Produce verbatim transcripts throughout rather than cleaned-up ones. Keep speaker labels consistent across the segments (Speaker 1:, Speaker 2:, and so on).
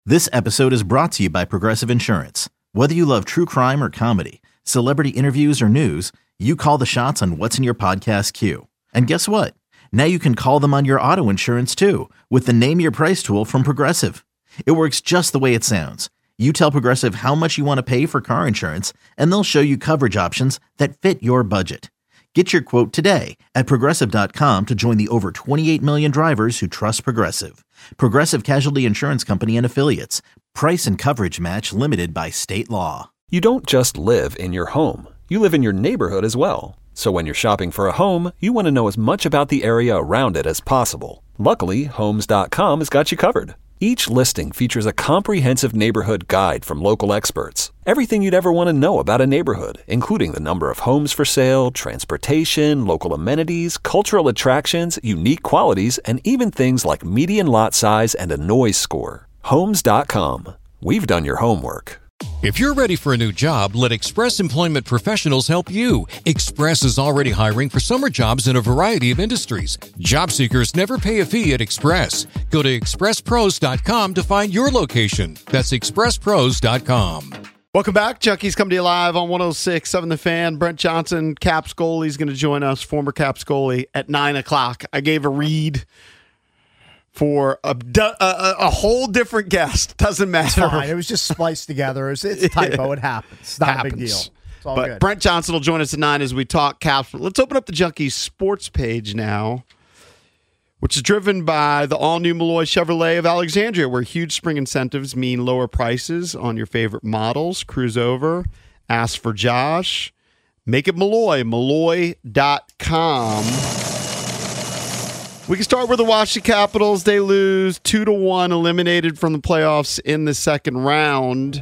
Speaker 1: This episode is brought to you by Progressive Insurance. Whether you love true crime or comedy, celebrity interviews or news, you call the shots on what's in your podcast queue. And guess what? Now you can call them on your auto insurance too with the Name Your Price tool from Progressive. It works just the way it sounds. You tell Progressive how much you want to pay for car insurance, and they'll show you coverage options that fit your budget. Get your quote today at Progressive dot com to join the over twenty-eight million drivers who trust Progressive. Progressive Casualty Insurance Company and Affiliates. Price and coverage match limited by state law.
Speaker 2: You don't just live in your home. You live in your neighborhood as well. So when you're shopping for a home, you want to know as much about the area around it as possible. Luckily, Homes dot com has got you covered. Each listing features a comprehensive neighborhood guide from local experts. Everything you'd ever want to know about a neighborhood, including the number of homes for sale, transportation, local amenities, cultural attractions, unique qualities, and even things like median lot size and a noise score. Homes dot com. We've done your homework.
Speaker 3: If you're ready for a new job, let Express Employment Professionals help you. Express is already hiring for summer jobs in a variety of industries. Job seekers never pay a fee at Express. Go to express pros dot com to find your location. That's express pros dot com.
Speaker 4: Welcome back. Junkies coming to you live on one oh six point seven The Fan. Brent Johnson, Caps goalie, is going to join us, former Caps goalie, at nine o'clock. I gave a read for a, a, a whole different guest. Doesn't matter.
Speaker 5: It's fine. It was just spliced together. It was, it's a typo. It happens. It's not happens. a big deal. It's all
Speaker 4: but
Speaker 5: good.
Speaker 4: Brent Johnson will join us at nine as we talk Caps. Let's open up the Junkies sports page now, which is driven by the all-new Malloy Chevrolet of Alexandria, where huge spring incentives mean lower prices on your favorite models. Cruise over. Ask for Josh. Make it Malloy. Malloy dot com. We can start with the Washington Capitals. They lose two to one, eliminated from the playoffs in the second round.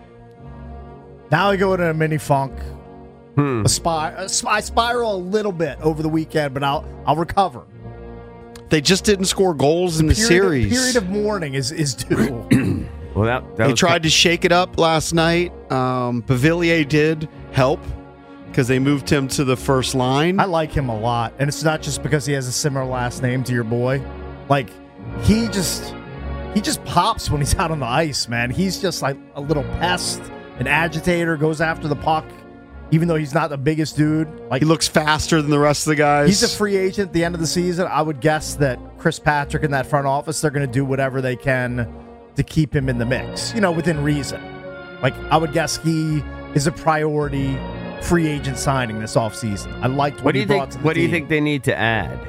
Speaker 5: Now I go into a mini funk.
Speaker 4: Hmm.
Speaker 5: A spy, a spy, I spiral a little bit over the weekend, but I'll I'll recover.
Speaker 4: They just didn't score goals in the
Speaker 5: period
Speaker 4: series.
Speaker 5: Of, period of mourning is, is due.
Speaker 6: well, that, that
Speaker 4: they
Speaker 6: was
Speaker 4: tried to shake it up last night. Um, Pavillier did help because they moved him to the first line.
Speaker 5: I like him a lot, and it's not just because he has a similar last name to your boy. Like, he just he just pops when he's out on the ice, man. He's just like a little pest, an agitator, goes after the puck, even though he's not the biggest dude. Like,
Speaker 4: he looks faster than the rest of the guys.
Speaker 5: He's a free agent at the end of the season. I would guess that Chris Patrick in that front office, they're going to do whatever they can to keep him in the mix, you know, within reason. Like, I would guess he is a priority free agent signing this offseason. I liked what,
Speaker 6: what do
Speaker 5: he
Speaker 6: you
Speaker 5: brought
Speaker 6: think?
Speaker 5: to the
Speaker 6: What do you
Speaker 5: team.
Speaker 6: think they need to add?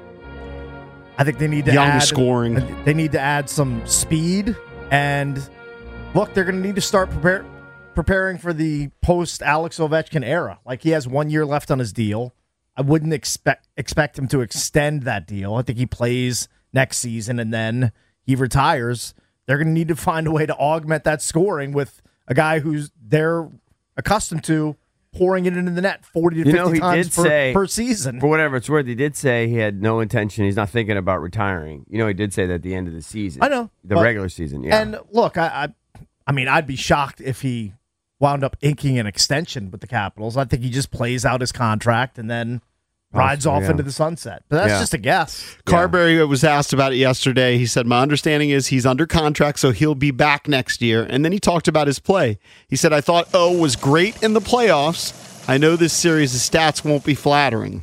Speaker 5: I think they need to
Speaker 4: Young
Speaker 5: add
Speaker 4: scoring.
Speaker 5: They need to add some speed, and look, they're going to need to start prepare, preparing for the post Alex Ovechkin era. Like, he has one year left on his deal. I wouldn't expect expect him to extend that deal. I think he plays next season and then he retires. They're going to need to find a way to augment that scoring with a guy who's they're accustomed to pouring it into the net forty to
Speaker 6: You
Speaker 5: fifty
Speaker 6: know, he
Speaker 5: times
Speaker 6: did
Speaker 5: per,
Speaker 6: say,
Speaker 5: per season.
Speaker 6: For whatever it's worth, he did say he had no intention. He's not thinking about retiring. You know, he did say that at the end of the season.
Speaker 5: I know.
Speaker 6: The
Speaker 5: but,
Speaker 6: regular season, yeah.
Speaker 5: And look, I, I I mean, I'd be shocked if he wound up inking an extension with the Capitals. I think he just plays out his contract and then rides
Speaker 6: Possibly,
Speaker 5: off
Speaker 6: yeah.
Speaker 5: into the sunset. But that's
Speaker 6: Yeah.
Speaker 5: just a guess.
Speaker 4: Carberry was asked about it yesterday. He said, my understanding is he's under contract, so he'll be back next year. And then he talked about his play. He said, I thought O was great in the playoffs. I know this series' stats won't be flattering.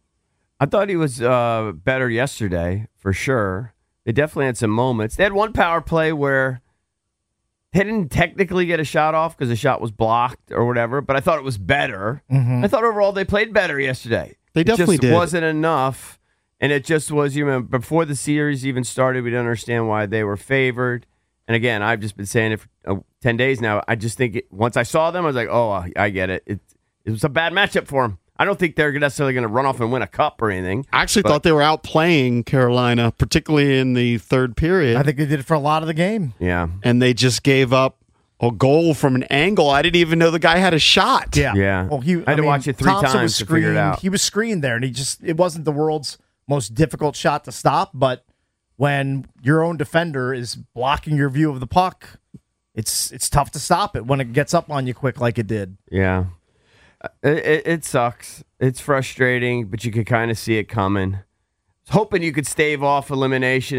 Speaker 6: I thought he was uh, better yesterday, for sure. They definitely had some moments. They had one power play where they didn't technically get a shot off because the shot was blocked or whatever, but I thought it was better.
Speaker 5: Mm-hmm.
Speaker 6: I thought overall they played better yesterday.
Speaker 4: They definitely
Speaker 6: it just
Speaker 4: did.
Speaker 6: wasn't enough, and it just was, you know, before the series even started, we didn't understand why they were favored. And again, I've just been saying it for uh, ten days now. I just think it, once I saw them, I was like, oh, I, I get it. it. It was a bad matchup for them. I don't think they're necessarily going to run off and win a cup or anything.
Speaker 4: I actually
Speaker 6: but,
Speaker 4: thought they were outplaying Carolina, particularly in the third period.
Speaker 5: I think they did it for a lot of the game.
Speaker 6: Yeah.
Speaker 4: And they just gave up a goal from an angle. I didn't even know the guy had a shot.
Speaker 5: Yeah.
Speaker 6: Yeah.
Speaker 5: Well, he,
Speaker 6: I had to
Speaker 5: mean,
Speaker 6: watch it three
Speaker 5: Thompson
Speaker 6: times
Speaker 5: was
Speaker 6: to figure it
Speaker 5: screened.
Speaker 6: out.
Speaker 5: He was screened there, and he just it wasn't the world's most difficult shot to stop, but when your own defender is blocking your view of the puck, it's it's tough to stop it when it gets up on you quick like it did.
Speaker 6: Yeah. It, it, it sucks. It's frustrating, but you could kind of see it coming. Hoping you could stave off elimination and, and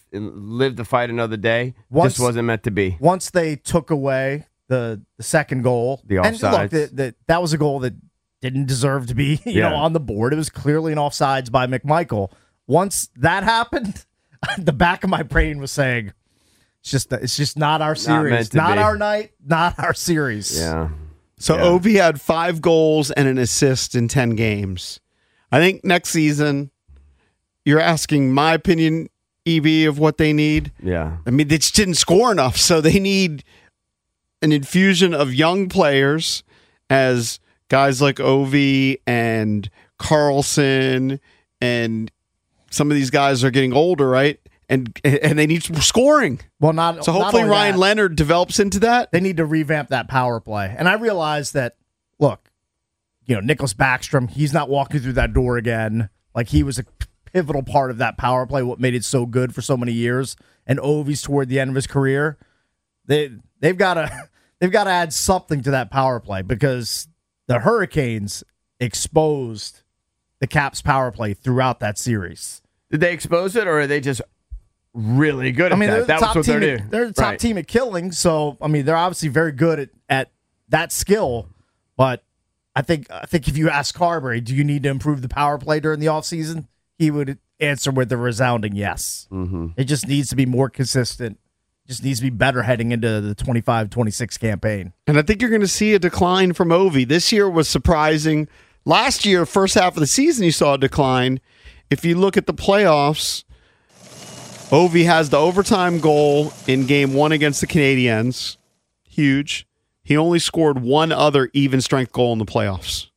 Speaker 6: and live to fight another day.
Speaker 5: Once-
Speaker 6: Just wasn't meant to be.
Speaker 5: Once they took away the the second goal,
Speaker 6: The
Speaker 5: and look,
Speaker 6: offsides.
Speaker 5: that that that was a goal that didn't deserve to be, you
Speaker 6: Yeah.
Speaker 5: know, on the board. It was clearly an offsides by McMichael. Once that happened, the back of my brain was saying, "It's just it's just not our
Speaker 6: meant
Speaker 5: series,
Speaker 6: to
Speaker 5: not,
Speaker 6: be.
Speaker 5: our night, not our series."
Speaker 6: Yeah.
Speaker 4: So
Speaker 6: Yeah.
Speaker 4: Ovi had five goals and an assist in ten games. I think next season, you're asking my opinion, E B, of what they need.
Speaker 6: Yeah.
Speaker 4: I mean, they just didn't score enough, so they need an infusion of young players as guys like Ovi and Carlson and some of these guys are getting older, right? And and they need some scoring.
Speaker 5: Well, not
Speaker 4: So
Speaker 5: not
Speaker 4: hopefully
Speaker 5: only
Speaker 4: Ryan
Speaker 5: that,
Speaker 4: Leonard develops into that.
Speaker 5: they need to revamp that power play. And I realize that, look, you know, Nicholas Backstrom, he's not walking through that door again. Like, he was a pivotal part of that power play, what made it so good for so many years. And Ovi's toward the end of his career. They they've got to they've got to add something to that power play because the Hurricanes exposed the Caps power play throughout that series.
Speaker 6: Did they expose it, or are they just really good at
Speaker 5: I mean, they're
Speaker 6: that?
Speaker 5: the
Speaker 6: That
Speaker 5: top
Speaker 6: was what
Speaker 5: team.
Speaker 6: they're
Speaker 5: At,
Speaker 6: doing.
Speaker 5: they're the top
Speaker 6: Right.
Speaker 5: team at killing. So I mean, they're obviously very good at, at that skill. But I think I think if you ask Carberry, do you need to improve the power play during the offseason? He would answer with a resounding yes. Mm-hmm. It just needs to be more consistent. Just needs to be better heading into the twenty-five twenty-six campaign.
Speaker 4: And I think you're going to see a decline from Ovi. This year was surprising. Last year, first half of the season, you saw a decline. If you look at the playoffs, Ovi has the overtime goal in game one against the Canadiens. Huge. He only scored one other even strength goal in the playoffs.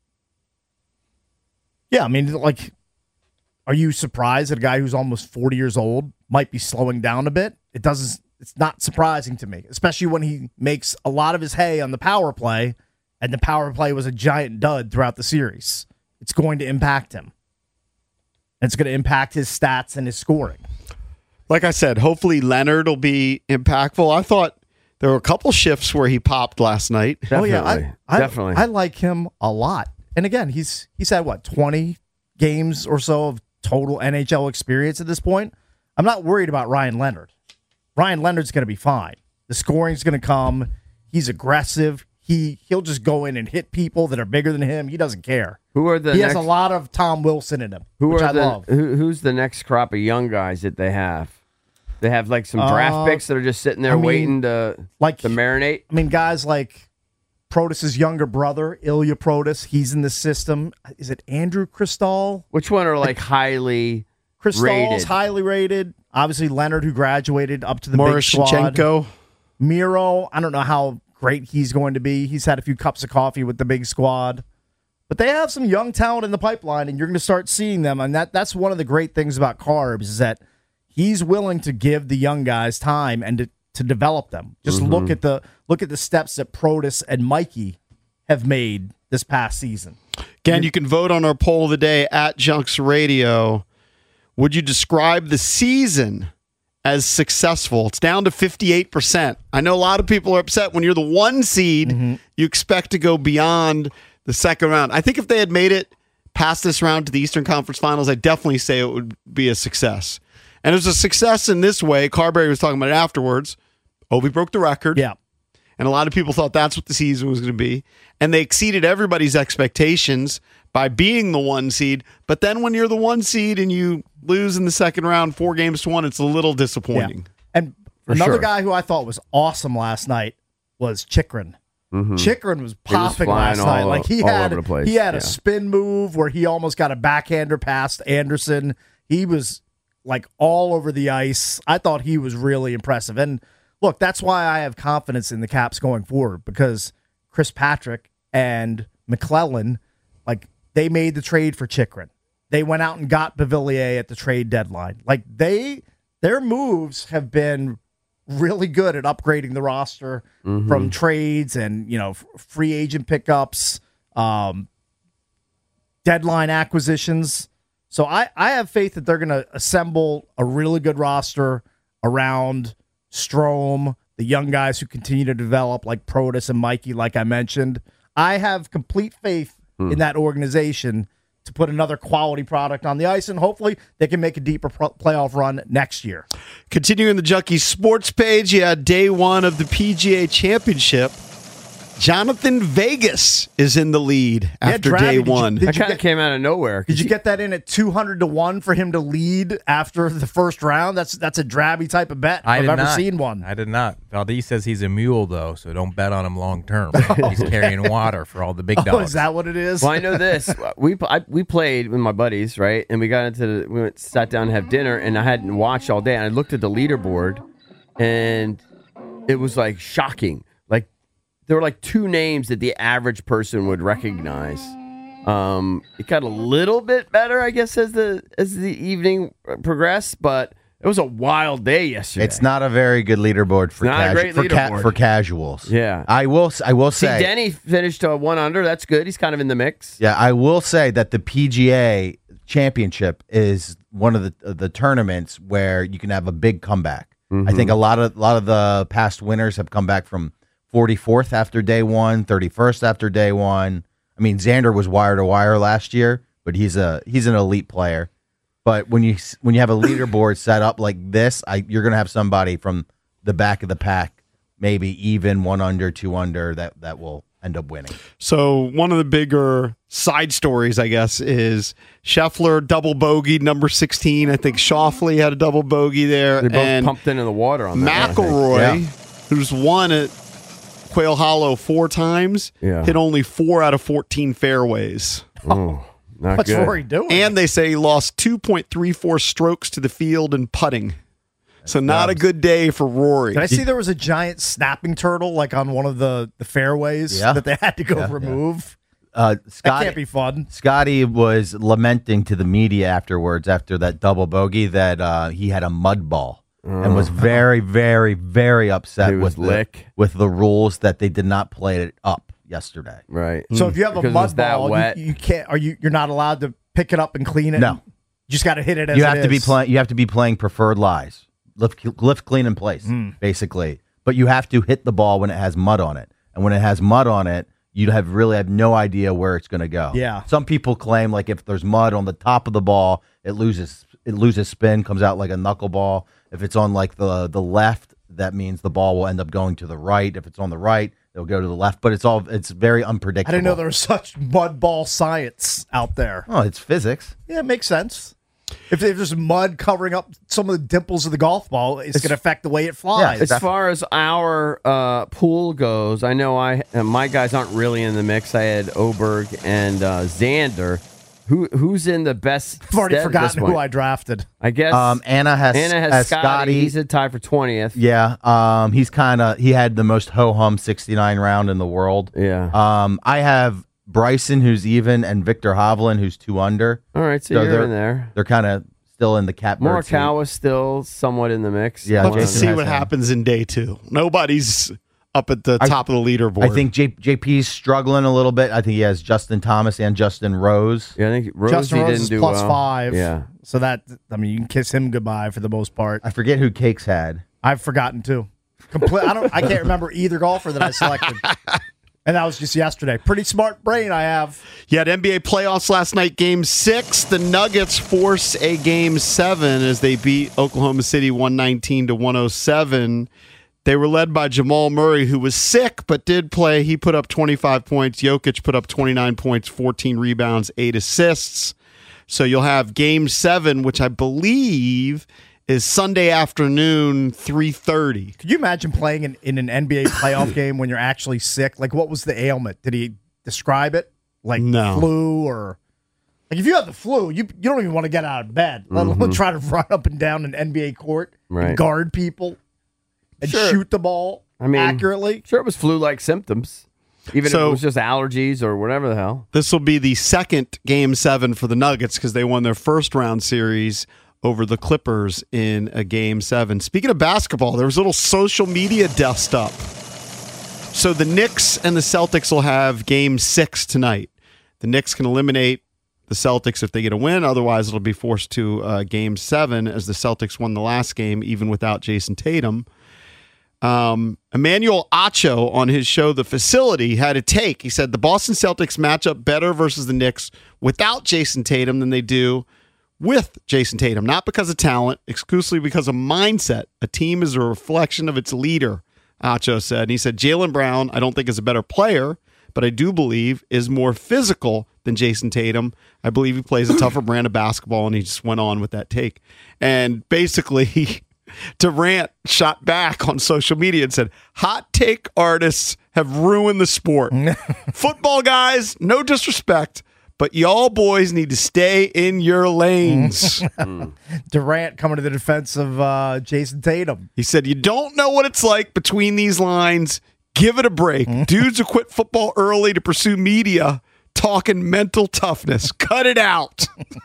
Speaker 5: Yeah, I mean, like, are you surprised that a guy who's almost forty years old might be slowing down a bit? It doesn't. It's not surprising to me, especially when he makes a lot of his hay on the power play, and the power play was a giant dud throughout the series. It's going to impact him. It's going to impact his stats and his scoring.
Speaker 4: Like I said, hopefully Leonard will be impactful. I thought there were a couple shifts where he popped last night.
Speaker 6: Definitely.
Speaker 5: Oh yeah, I, I,
Speaker 6: Definitely.
Speaker 5: I like him a lot. And again, he's he's had what twenty games or so of total N H L experience at this point. I'm not worried about Ryan Leonard. Ryan Leonard's going to be fine. The scoring's going to come. He's aggressive. He he'll just go in and hit people that are bigger than him. He doesn't care.
Speaker 6: Who are the
Speaker 5: he
Speaker 6: next,
Speaker 5: has a lot of Tom Wilson in him,
Speaker 6: who
Speaker 5: which
Speaker 6: are
Speaker 5: I
Speaker 6: the,
Speaker 5: love.
Speaker 6: Who, who's the next crop of young guys that they have? They have like some draft
Speaker 5: Uh,
Speaker 6: picks that are just sitting there
Speaker 5: I mean,
Speaker 6: waiting to
Speaker 5: like-
Speaker 6: to marinate.
Speaker 5: I mean, guys like Protas's younger brother, Ilya Protas, he's in the system. Is it Andrew Cristal?
Speaker 6: Which one are like highly
Speaker 5: Cristal's
Speaker 6: rated?
Speaker 5: highly rated. Obviously, Leonard, who graduated up to the big squad.
Speaker 4: Morishchenko.
Speaker 5: Miro, I don't know how great he's going to be. He's had a few cups of coffee with the big squad. But they have some young talent in the pipeline, and you're going to start seeing them. And that that's one of the great things about Carbs is that he's willing to give the young guys time and to, to develop them. Just
Speaker 6: Mm-hmm.
Speaker 5: look at the look at the steps that Protas and Mikey have made this past season.
Speaker 4: Again, you can vote on our poll of the day at Junks Radio. Would you describe the season as successful? It's down to fifty-eight percent. I know a lot of people are upset when you're the one seed,
Speaker 5: Mm-hmm.
Speaker 4: you expect to go beyond the second round. I think if they had made it past this round to the Eastern Conference Finals, I'd definitely say it would be a success. And it was a success in this way. Carberry was talking about it afterwards. Ovi broke the record.
Speaker 5: Yeah.
Speaker 4: And a lot of people thought that's what the season was going to be. And they exceeded everybody's expectations by being the one seed. But then when you're the one seed and you lose in the second round, four games to one, it's a little disappointing.
Speaker 5: Yeah. And another
Speaker 6: sure.
Speaker 5: guy who I thought was awesome last night was Chikrin. Chikrin was popping
Speaker 6: flying
Speaker 5: last night.
Speaker 6: all
Speaker 5: Like he
Speaker 6: o- all
Speaker 5: had,
Speaker 6: over the place.
Speaker 5: he had
Speaker 6: Yeah.
Speaker 5: a spin move where he almost got a backhander past Anderson. He was like all over the ice. I thought he was really impressive. And look, that's why I have confidence in the Caps going forward because Chris Patrick and McClellan, like they made the trade for Chikrin. They went out and got Bavillier at the trade deadline. Like they, their moves have been really good at upgrading the roster from trades and, you know, f- free agent pickups, um, deadline acquisitions. So I, I have faith that they're going to assemble a really good roster around Strome, the young guys who continue to develop like Protas and Mikey, like I mentioned. I have complete faith in that organization to put another quality product on the ice, and hopefully they can make a deeper pro- playoff run next year.
Speaker 4: Continuing the Junkies sports page, you had day one of the P G A Championship. Jonathan Vegas is in the lead after
Speaker 5: Drabby,
Speaker 4: day
Speaker 5: did you-
Speaker 4: one.
Speaker 5: did
Speaker 6: That kind of
Speaker 5: get-
Speaker 6: came out of nowhere.
Speaker 5: Did you get that in at two hundred to one for him to lead after the first round? That's that's a drabby type of bet.
Speaker 7: I
Speaker 5: I've
Speaker 7: did
Speaker 5: ever
Speaker 7: not.
Speaker 5: seen one.
Speaker 7: I did not. Valdez says he's a mule, though, so don't bet on him long term. He's carrying water for all the big dogs.
Speaker 5: Oh, is that what it is?
Speaker 6: Well, I know this. We I, we played with my buddies, right? And we got into the, we went, sat down to have dinner, and I hadn't watched all day. And I looked at the leaderboard, and it was like shocking. Like there were like two names that the average person would recognize. Um, it got a little bit better, I guess, as the as the evening progressed, but it was a wild day yesterday.
Speaker 8: It's not a very good leaderboard for
Speaker 6: Not a
Speaker 8: casu-
Speaker 6: great
Speaker 8: for,
Speaker 6: leaderboard.
Speaker 8: for casuals.
Speaker 6: Yeah.
Speaker 8: I will. s- I will
Speaker 6: See,
Speaker 8: say.
Speaker 6: Denny finished uh, one under. That's good. He's kind of in the mix.
Speaker 8: Yeah, I will say that the P G A Championship is one of the the tournaments where you can have a big comeback. I think a lot of a lot of the past winners have come back from forty-fourth after day one, thirty-first after day one. I mean, Xander was wire to wire last year, but he's a he's an elite player. But when you when you have a leaderboard set up like this, I, you're going to have somebody from the back of the pack, maybe even one under, two under, that that will end up winning.
Speaker 4: So one of the bigger side stories, I guess, is Scheffler double bogeyed number sixteen. I think Schauffele had a double bogey there.
Speaker 6: They both
Speaker 4: and
Speaker 6: pumped into the water on that. I think.
Speaker 4: McElroy,
Speaker 8: Yeah.
Speaker 4: who's won at Quail Hollow four times,
Speaker 6: Yeah.
Speaker 4: hit only four out of fourteen fairways.
Speaker 6: Oh, not
Speaker 5: What's
Speaker 6: good.
Speaker 5: Rory doing?
Speaker 4: And they say he lost two point three four strokes to the field in putting. So not a good day for Rory.
Speaker 5: Did I see there was a giant snapping turtle like on one of the, the fairways
Speaker 8: Yeah.
Speaker 5: that they had to go
Speaker 8: Yeah.
Speaker 5: remove?
Speaker 8: Uh,
Speaker 5: That
Speaker 8: Scott,
Speaker 5: can't be fun.
Speaker 8: Scotty was lamenting to the media afterwards after that double bogey that uh, he had a mud ball and was very, very, very upset
Speaker 6: He was
Speaker 8: with the,
Speaker 6: lick.
Speaker 8: with the rules that they did not play it up yesterday.
Speaker 6: Right.
Speaker 5: So if you have a
Speaker 6: Because it was
Speaker 5: mud
Speaker 6: that
Speaker 5: ball,
Speaker 6: wet.
Speaker 5: you, you can't. Are you? You're not allowed to pick it up and clean it.
Speaker 8: No.
Speaker 5: You just got to hit it as
Speaker 8: You
Speaker 5: it
Speaker 8: have to be
Speaker 5: is.
Speaker 8: playing. You have to be playing preferred lies, lift, lift, clean in place,
Speaker 5: Hmm.
Speaker 8: basically. But you have to hit the ball when it has mud on it, and when it has mud on it, you have really have no idea where it's going to go.
Speaker 5: Yeah.
Speaker 8: Some people claim like if there's mud on the top of the ball, it loses it loses spin, comes out like a knuckleball. If it's on like the the left, that means the ball will end up going to the right. If it's on the right, it'll go to the left. But it's all it's very unpredictable.
Speaker 5: I didn't know there was such mud ball science out there.
Speaker 8: Oh, it's physics.
Speaker 5: Yeah, it makes sense. If, if there's mud covering up some of the dimples of the golf ball, it's, going to affect the way it flies.
Speaker 6: As far as our uh, pool goes, I know I uh, my guys aren't really in the mix. I had Oberg and uh, Xander. Who who's in the best?
Speaker 5: I've already
Speaker 6: stead at this
Speaker 5: forgotten who
Speaker 6: point?
Speaker 5: I drafted.
Speaker 6: I guess
Speaker 8: Um, Anna has
Speaker 6: Anna has,
Speaker 8: has
Speaker 6: Scotty.
Speaker 8: Scotty.
Speaker 6: He's a tie for twentieth.
Speaker 8: Yeah, um, he's kind of he had the most ho hum sixty-nine round in the world.
Speaker 6: Yeah.
Speaker 8: Um, I have Bryson who's even and Victor Hovland who's two under.
Speaker 6: All right, so,
Speaker 8: So
Speaker 6: you're
Speaker 8: they're
Speaker 6: in there.
Speaker 8: They're kind of still in the catbird seat.
Speaker 6: Morikawa still somewhat in the mix.
Speaker 8: Yeah,
Speaker 4: Love to
Speaker 8: Jason
Speaker 4: see
Speaker 8: has
Speaker 4: what
Speaker 8: him.
Speaker 4: happens in day two. Nobody's up at the
Speaker 8: I-
Speaker 4: top of the leaderboard.
Speaker 8: I think J- JP's struggling a little bit. I think he has Justin Thomas and Justin Rose.
Speaker 6: Yeah, I think Rosie
Speaker 5: Justin Rose
Speaker 6: didn't
Speaker 5: is
Speaker 6: do
Speaker 5: plus
Speaker 6: well.
Speaker 5: five.
Speaker 6: Yeah.
Speaker 5: So that, I mean, you can kiss him goodbye for the most part.
Speaker 8: I forget who Cakes had.
Speaker 5: I've forgotten too. Complete. I don't. I can't remember either golfer that I selected. And that was just yesterday. Pretty smart brain I have.
Speaker 4: You had N B A playoffs last night, game six. The Nuggets force a game seven as they beat Oklahoma City one nineteen to one oh seven. They were led by Jamal Murray, who was sick but did play. He put up twenty-five points. Jokic put up twenty-nine points, fourteen rebounds, eight assists. So you'll have game seven, which I believe is Sunday afternoon, three thirty.
Speaker 5: Could you imagine playing in, in an N B A playoff game when you're actually sick? Like, what was the ailment? Did he describe it? Like
Speaker 4: No.
Speaker 5: flu or like if you have the flu, you you don't even want to get out of bed, let alone try to run up and down an N B A court
Speaker 6: Right.
Speaker 5: and guard people and
Speaker 6: Sure.
Speaker 5: shoot the ball
Speaker 6: I mean,
Speaker 5: accurately.
Speaker 6: Sure, it was flu-like symptoms. Even if
Speaker 4: So-
Speaker 6: it was just allergies or whatever the hell.
Speaker 4: This will be the second game seven for the Nuggets because they won their first round series over the Clippers in a game seven. Speaking of basketball, there was a little social media dust up. So the Knicks and the Celtics will have game six tonight. The Knicks can eliminate the Celtics if they get a win. Otherwise, it'll be forced to uh, game seven as the Celtics won the last game even without Jason Tatum. Um, Emmanuel Acho on his show The Facility had a take. He said the Boston Celtics match up better versus the Knicks without Jason Tatum than they do with Jason Tatum. Not because of talent, exclusively because of mindset. A team is a reflection of its leader, Acho said. And he said Jaylen Brown, I don't think is a better player, but I do believe is more physical than Jason Tatum. I believe he plays a tougher brand of basketball, and he just went on with that take. And basically, Durant shot back on social media and said, hot take artists have ruined the sport. Football guys, no disrespect, but y'all boys need to stay in your lanes.
Speaker 5: Durant coming to the defense of uh, Jason Tatum.
Speaker 4: He said, you don't know what it's like between these lines. Give it a break. Dudes who quit football early to pursue media talking mental toughness. Cut it out.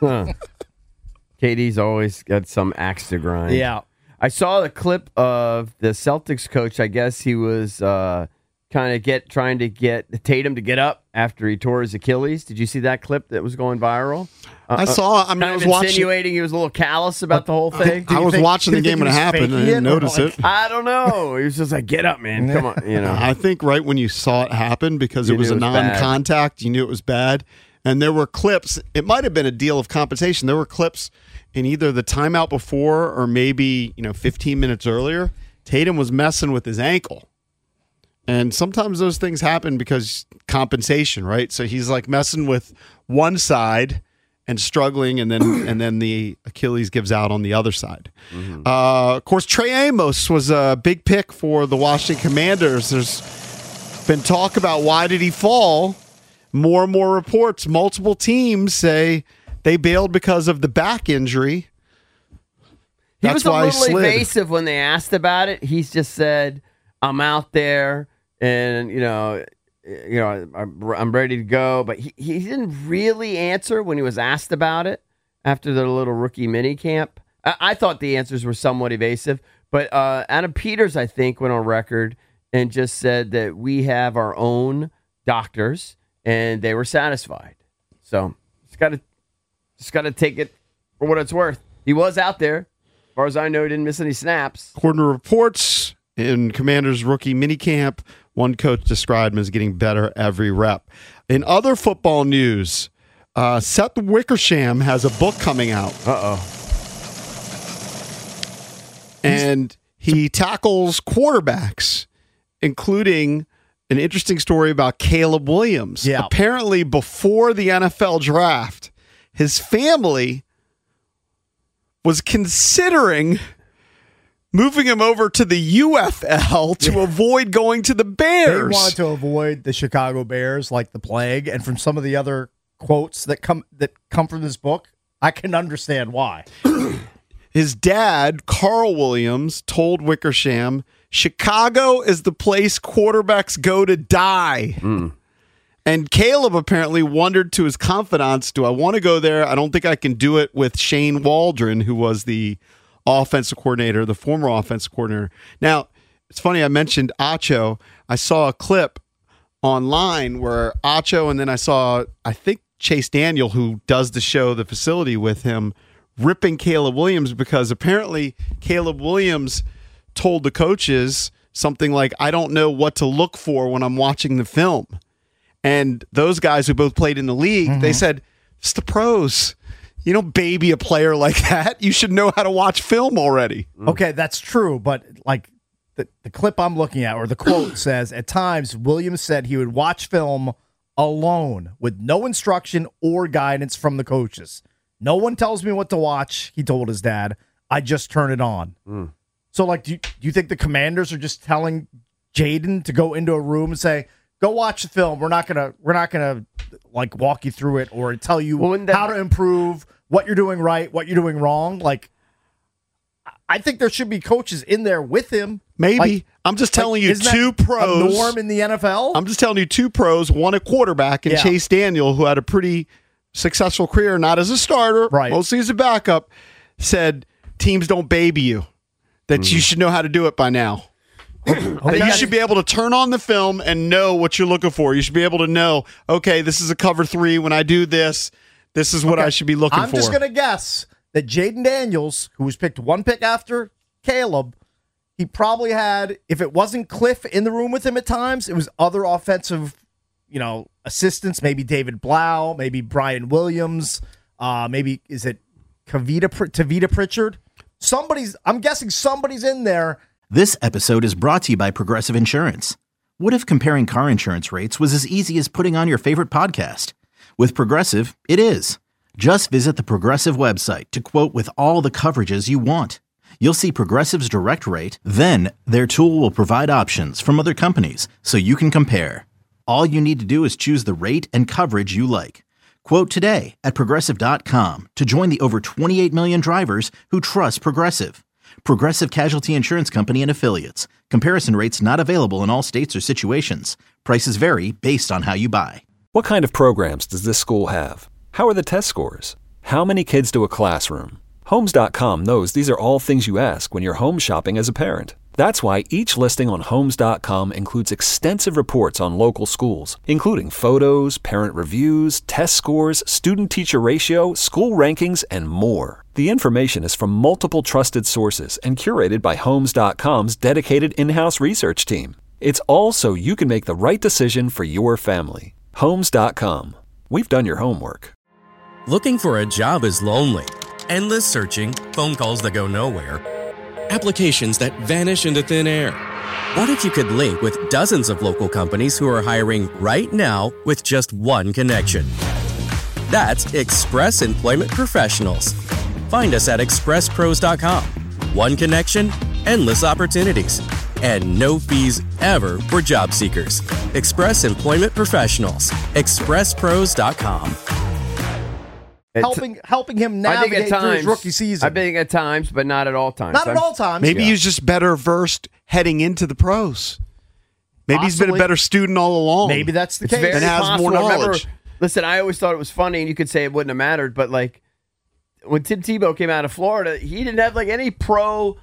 Speaker 6: K D's always got some axe to grind.
Speaker 5: Yeah.
Speaker 6: I saw the clip of the Celtics coach. I guess he was uh, kind of get trying to get Tatum to get up after he tore his Achilles. Did you see that clip that was going viral? Uh,
Speaker 4: I saw. I mean,
Speaker 6: kind
Speaker 4: I was
Speaker 6: of
Speaker 4: watching.
Speaker 6: insinuating he was a little callous about the whole thing.
Speaker 4: I was
Speaker 5: think-
Speaker 4: watching
Speaker 5: do
Speaker 4: the
Speaker 5: you
Speaker 4: game
Speaker 5: think
Speaker 4: when it
Speaker 5: he was
Speaker 4: happened. and I
Speaker 5: faking
Speaker 4: didn't
Speaker 5: it, or
Speaker 4: notice
Speaker 5: like-
Speaker 4: it.
Speaker 6: I don't know. He was just like, "Get up, man! Come on!" You know.
Speaker 4: I think right when you saw it happen, because
Speaker 6: You
Speaker 4: it was
Speaker 6: knew
Speaker 4: a
Speaker 6: it was bad.
Speaker 4: non-contact, you knew it was bad. And there were clips. It might have been a deal of compensation. There were clips in either the timeout before or maybe you know fifteen minutes earlier. Tatum was messing with his ankle. And sometimes those things happen because compensation, right? So he's like messing with one side and struggling, and then and then the Achilles gives out on the other side. Mm-hmm. Uh, of course, Trey Amos was a big pick for the Washington Commanders. There's been talk about why did he fall. More and more reports, multiple teams say they bailed because of the back injury.
Speaker 6: He
Speaker 4: That's
Speaker 6: was a
Speaker 4: why
Speaker 6: little
Speaker 4: he slid.
Speaker 6: evasive when they asked about it. He's just said, "I'm out there, and you know, you know, I'm, I'm ready to go." But he, he didn't really answer when he was asked about it after their little rookie mini camp. I, I thought the answers were somewhat evasive, but uh, Adam Peters, I think, went on record and just said that we have our own doctors, and they were satisfied. So just got to just got to take it for what it's worth. He was out there. As far as I know, he didn't miss any snaps.
Speaker 4: According to reports in Commanders' rookie minicamp, one coach described him as getting better every rep. In other football news, uh, Seth Wickersham has a book coming out.
Speaker 6: Uh-oh.
Speaker 4: And he tackles quarterbacks, including an interesting story about Caleb Williams.
Speaker 5: Yeah.
Speaker 4: Apparently, before the N F L draft, his family was considering moving him over to the U F L to avoid going to the
Speaker 5: They
Speaker 4: Bears.
Speaker 5: wanted to avoid the Chicago Bears like the plague, and from some of the other quotes that come that come from this book, I can understand why.
Speaker 4: His dad, Carl Williams, told Wickersham, Chicago is the place quarterbacks go to die.
Speaker 6: Mm.
Speaker 4: And Caleb apparently wondered to his confidants, do I want to go there? I don't think I can do it with Shane Waldron, who was the offensive coordinator, the former offensive coordinator. Now, it's funny, I mentioned Acho. I saw a clip online where Acho, and then I saw, I think, Chase Daniel, who does the show, The Facility, with him, ripping Caleb Williams because apparently Caleb Williams told the coaches something like, I don't know what to look for when I'm watching the film. And those guys who both played in the league, mm-hmm. they said, it's the pros. You don't baby a player like that. You should know how to watch film already.
Speaker 5: Okay, that's true. But like the, the clip I'm looking at, or the quote says, at times, Williams said he would watch film alone with no instruction or guidance from the coaches. No one tells me what to watch, he told his dad. I just turn it on. Mm. So, like, do you, do you think the Commanders are just telling Jaden to go into a room and say, go watch the film. We're not gonna we're not gonna like walk you through it or tell you
Speaker 6: well, that,
Speaker 5: how to improve, what you're doing right, what you're doing wrong. Like, I think there should be coaches in there with him.
Speaker 4: Maybe.
Speaker 5: Like,
Speaker 4: I'm just telling
Speaker 5: like,
Speaker 4: you two pros.
Speaker 5: A norm in the N F L.
Speaker 4: I'm just telling you two pros, one a quarterback, and
Speaker 5: yeah.
Speaker 4: Chase Daniel, who had a pretty successful career, not as a starter,
Speaker 5: right.
Speaker 4: mostly as a backup, said teams don't baby you. That mm. you should know how to do it by now. That you should be able to turn on the film and know what you're looking for. You should be able to know, okay, this is a cover three. When I do this, this is what okay. I should be looking
Speaker 5: I'm
Speaker 4: for.
Speaker 5: I'm just going to guess that Jaden Daniels, who was picked one pick after Caleb, he probably had, if it wasn't Cliff in the room with him at times, it was other offensive, you know, assistants, maybe David Blau, maybe Brian Williams, uh, maybe, is it Kavita, Tavita Pritchard? Somebody's, I'm guessing somebody's in there.
Speaker 1: This episode is brought to you by Progressive Insurance. What if comparing car insurance rates was as easy as putting on your favorite podcast? With Progressive, it is. Just visit the Progressive website to quote with all the coverages you want. You'll see Progressive's direct rate, then their tool will provide options from other companies so you can compare. All you need to do is choose the rate and coverage you like. Quote today at Progressive dot com to join the over twenty-eight million drivers who trust Progressive. Progressive Casualty Insurance Company and Affiliates. Comparison rates not available in all states or situations. Prices vary based on how you buy.
Speaker 2: What kind of programs does this school have? How are the test scores? How many kids do a classroom? Homes dot com knows these are all things you ask when you're home shopping as a parent. That's why each listing on Homes dot com includes extensive reports on local schools, including photos, parent reviews, test scores, student-teacher ratio, school rankings, and more. The information is from multiple trusted sources and curated by Homes dot com's dedicated in-house research team. It's all so you can make the right decision for your family. Homes dot com. We've done your homework.
Speaker 9: Looking for a job is lonely. Endless searching, phone calls that go nowhere, applications that vanish into thin air. What if you could link with dozens of local companies who are hiring right now with just one connection? That's Express Employment Professionals. Find us at express pros dot com. One connection, endless opportunities, and no fees ever for job seekers. Express Employment Professionals. express pros dot com.
Speaker 5: Helping helping him
Speaker 6: I think
Speaker 5: navigate
Speaker 6: at times,
Speaker 5: through his rookie season.
Speaker 6: I think at times, but not at all times.
Speaker 5: Not at
Speaker 6: I'm-
Speaker 5: all times.
Speaker 4: Maybe
Speaker 6: Yeah.
Speaker 4: he's just better versed heading into the pros. Maybe he's been a
Speaker 5: Possibly.
Speaker 4: better student all along.
Speaker 5: Maybe that's the
Speaker 6: It's
Speaker 5: case.
Speaker 6: very
Speaker 4: And has
Speaker 6: possible.
Speaker 4: more
Speaker 6: I remember-
Speaker 4: knowledge.
Speaker 6: listen, I always thought it was funny, and you could say it wouldn't have mattered, but like when Tim Tebow came out of Florida, he didn't have like any pro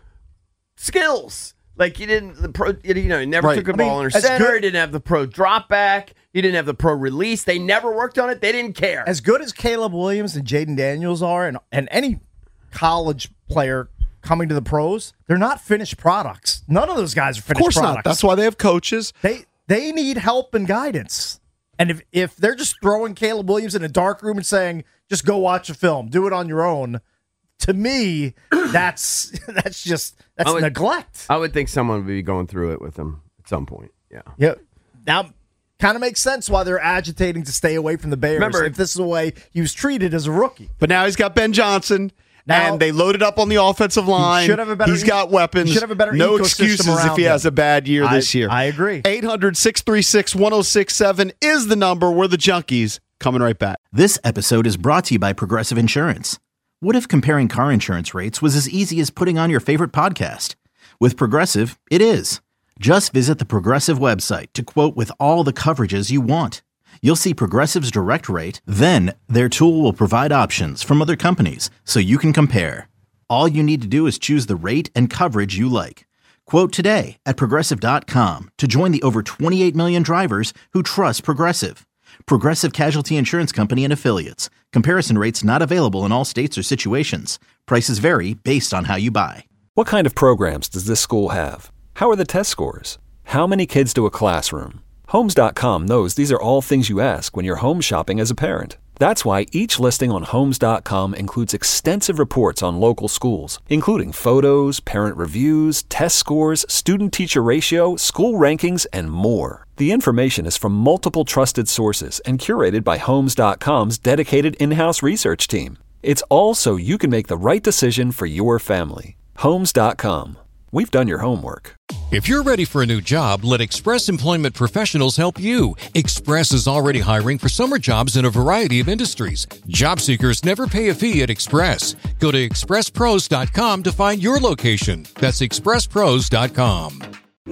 Speaker 6: skills. Like he didn't the pro, you know, he never
Speaker 4: Right.
Speaker 6: took a
Speaker 5: I mean,
Speaker 6: ball under
Speaker 5: as
Speaker 6: center.
Speaker 5: good-
Speaker 6: He didn't have the pro drop back. He didn't have the pro release. They never worked on it. They didn't care.
Speaker 5: As good as Caleb Williams and Jaden Daniels are, and, and any college player coming to the pros, they're not finished products. None of those guys are
Speaker 4: Of
Speaker 5: finished
Speaker 4: course
Speaker 5: products.
Speaker 4: not. That's why they have coaches.
Speaker 5: They they need help and guidance. And if, if they're just throwing Caleb Williams in a dark room and saying, just go watch a film, do it on your own, to me, that's that's just that's
Speaker 6: I would-
Speaker 5: neglect.
Speaker 6: I would think someone would be going through it with him at some point. Yeah.
Speaker 5: Yeah. Now kind of makes sense why they're agitating to stay away from the Bears.
Speaker 6: Remember-
Speaker 5: if this is the way he was treated as a rookie.
Speaker 4: But now he's got Ben Johnson,
Speaker 5: Now-
Speaker 4: and they loaded up on the offensive line.
Speaker 5: should have a better
Speaker 4: He's
Speaker 5: e-
Speaker 4: got weapons.
Speaker 5: he should have a better
Speaker 4: no
Speaker 5: ecosystem
Speaker 4: excuses if
Speaker 5: around
Speaker 4: he has
Speaker 5: him.
Speaker 4: a bad year
Speaker 5: I-
Speaker 4: this year.
Speaker 5: I agree.
Speaker 4: eight hundred, six three six, one oh six seven is the number. We're the Junkies. Coming right back.
Speaker 1: This episode is brought to you by Progressive Insurance. What if comparing car insurance rates was as easy as putting on your favorite podcast? With Progressive, it is. Just visit the Progressive website to quote with all the coverages you want. You'll see Progressive's direct rate, then their tool will provide options from other companies so you can compare. All you need to do is choose the rate and coverage you like. Quote today at Progressive dot com to join the over twenty-eight million drivers who trust Progressive. Progressive Casualty Insurance Company and Affiliates. Comparison rates not available in all states or situations. Prices vary based on how you buy.
Speaker 2: What kind of programs does this school have? How are the test scores? How many kids do a classroom? Homes dot com knows these are all things you ask when you're home shopping as a parent. That's why each listing on Homes dot com includes extensive reports on local schools, including photos, parent reviews, test scores, student-teacher ratio, school rankings, and more. The information is from multiple trusted sources and curated by Homes dot com's dedicated in-house research team. It's all so you can make the right decision for your family. Homes dot com. We've done your homework.
Speaker 3: If you're ready for a new job, let Express Employment Professionals help you. Express is already hiring for summer jobs in a variety of industries. Job seekers never pay a fee at Express. Go to express pros dot com to find your location. That's express pros dot com.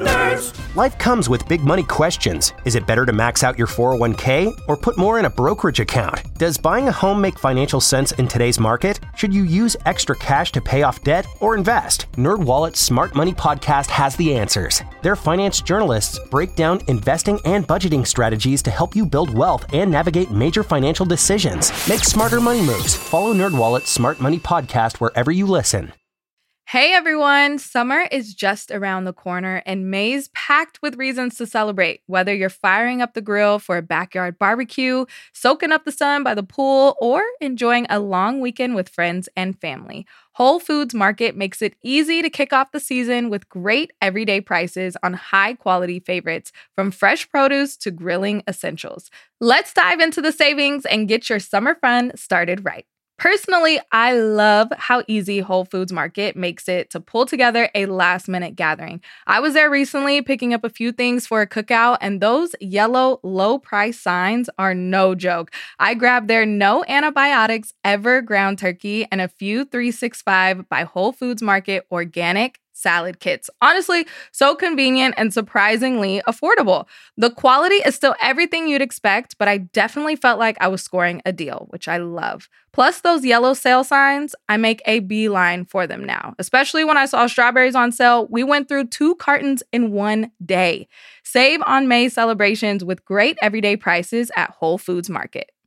Speaker 10: Life comes with big money questions. Is it better to max out your four oh one k or put more in a brokerage account? Does buying a home make financial sense in today's market? Should you use extra cash to pay off debt or invest? NerdWallet's Smart Money Podcast has the answers. Their finance journalists break down investing and budgeting strategies to help you build wealth and navigate major financial decisions. Make smarter money moves. Follow NerdWallet's Smart Money Podcast wherever you listen.
Speaker 11: Hey everyone, summer is just around the corner and May's packed with reasons to celebrate. Whether you're firing up the grill for a backyard barbecue, soaking up the sun by the pool, or enjoying a long weekend with friends and family, Whole Foods Market makes it easy to kick off the season with great everyday prices on high-quality favorites, from fresh produce to grilling essentials. Let's dive into the savings and get your summer fun started right. Personally, I love how easy Whole Foods Market makes it to pull together a last-minute gathering. I was there recently picking up a few things for a cookout, and those yellow low-price signs are no joke. I grabbed their no antibiotics ever ground turkey and a few three sixty-five by Whole Foods Market organic salad kits. Honestly, so convenient and surprisingly affordable. The quality is still everything you'd expect, but I definitely felt like I was scoring a deal, which I love. Plus those yellow sale signs, I make a beeline for them now. Especially when I saw strawberries on sale, we went through two cartons in one day. Save on May celebrations with great everyday prices at Whole Foods Market.